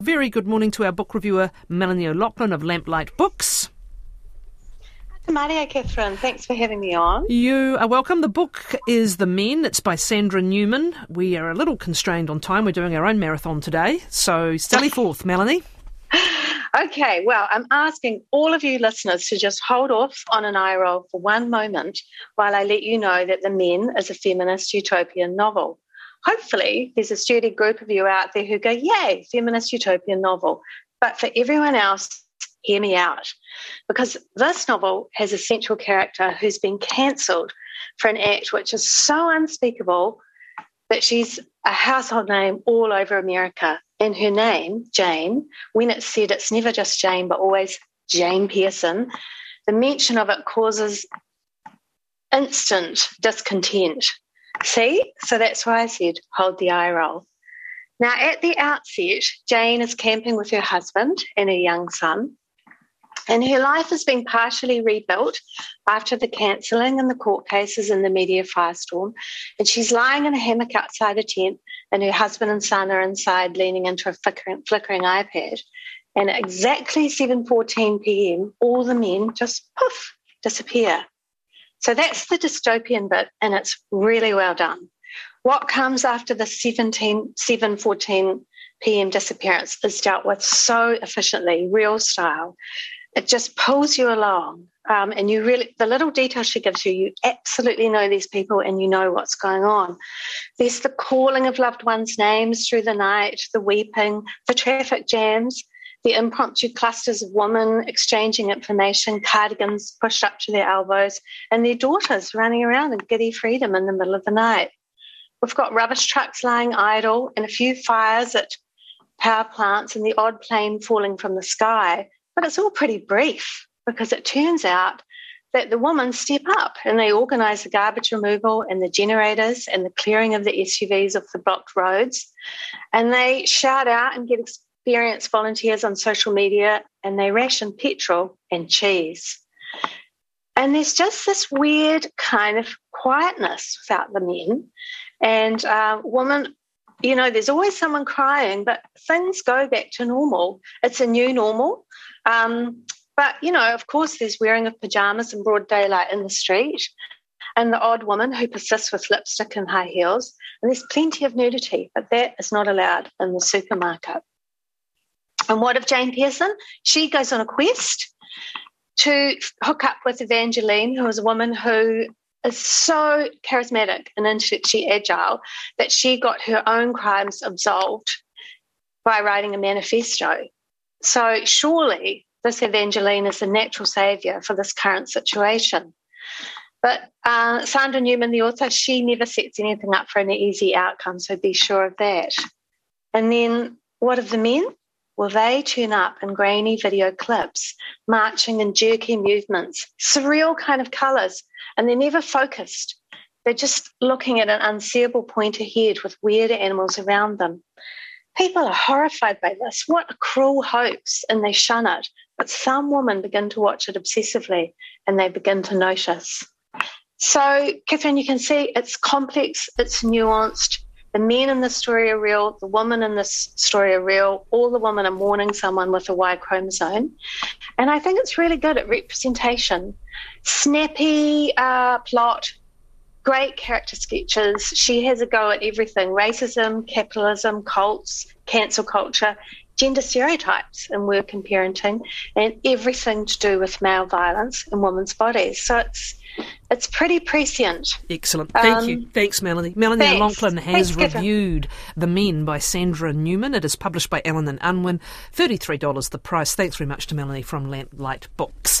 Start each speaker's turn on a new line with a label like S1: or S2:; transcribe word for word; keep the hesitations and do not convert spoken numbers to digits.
S1: Very good morning to our book reviewer, Melanie O'Loughlin of Lamplight Books.
S2: Good morning, Catherine. Thanks for having me on.
S1: You are welcome. The book is The Men. It's by Sandra Newman. We are a little constrained on time. We're doing our own marathon today. So sally forth, Melanie.
S2: Okay, well, I'm asking all of you listeners to just hold off on an eye roll for one moment while I let you know that The Men is a feminist utopian novel. Hopefully, there's a sturdy group of you out there who go, yay, feminist utopian novel. But for everyone else, hear me out. Because this novel has a central character who's been cancelled for an act which is so unspeakable that she's a household name all over America. And her name, Jane, when it's said, it's never just Jane, but always Jane Pearson. The mention of it causes instant discontent. See? So that's why I said, hold the eye roll. Now, at the outset, Jane is camping with her husband and her young son, and her life has been partially rebuilt after the cancelling and the court cases and the media firestorm, and she's lying in a hammock outside a tent, and her husband and son are inside leaning into a flickering, flickering iPad, and at exactly seven fourteen p.m, all the men just, poof, disappear. So that's the dystopian bit, and it's really well done. What comes after the seven fourteen p.m. disappearance is dealt with so efficiently, real style. It just pulls you along, um, and you really, the little details she gives you, you absolutely know these people and you know what's going on. There's the calling of loved ones' names through the night, the weeping, the traffic jams, the impromptu clusters of women exchanging information, cardigans pushed up to their elbows, and their daughters running around in giddy freedom in the middle of the night. We've got rubbish trucks lying idle and a few fires at power plants and the odd plane falling from the sky, but it's all pretty brief because it turns out that the women step up and they organise the garbage removal and the generators and the clearing of the S U Vs off the blocked roads, and they shout out and get experienced volunteers on social media, and they ration petrol and cheese. And there's just this weird kind of quietness without the men. And uh, women, you know, there's always someone crying, but things go back to normal. It's a new normal. Um, but, you know, of course, there's wearing of pyjamas in broad daylight in the street, and the odd woman who persists with lipstick and high heels. And there's plenty of nudity, but that is not allowed in the supermarket. And what of Jane Pearson? She goes on a quest to hook up with Evangeline, who is a woman who is so charismatic and intellectually agile that she got her own crimes absolved by writing a manifesto. So surely this Evangeline is the natural saviour for this current situation. But uh, Sandra Newman, the author, she never sets anything up for an easy outcome, so be sure of that. And then what of the men? Well, they turn up in grainy video clips, marching in jerky movements, surreal kind of colours, and they're never focused. They're just looking at an unseeable point ahead with weird animals around them. People are horrified by this. What a cruel hoax, and they shun it. But some women begin to watch it obsessively, and they begin to notice. So, Catherine, you can see it's complex, it's nuanced. The men in this story are real. The women in this story are real. All the women are mourning someone with a Y chromosome. And I think it's really good at representation. Snappy uh, plot, great character sketches. She has a go at everything: racism, capitalism, cults, cancel culture, gender stereotypes in work and parenting, and everything to do with male violence in women's bodies. So it's It's pretty prescient.
S1: Excellent. Thank
S2: um,
S1: you. Thanks, Melanie. Melanie
S2: thanks.
S1: O'Loughlin has
S2: Thanks,
S1: reviewed The Men by Sandra Newman. It is published by Allen and Unwin. thirty-three dollars the price. Thanks very much to Melanie from Lamplight Books.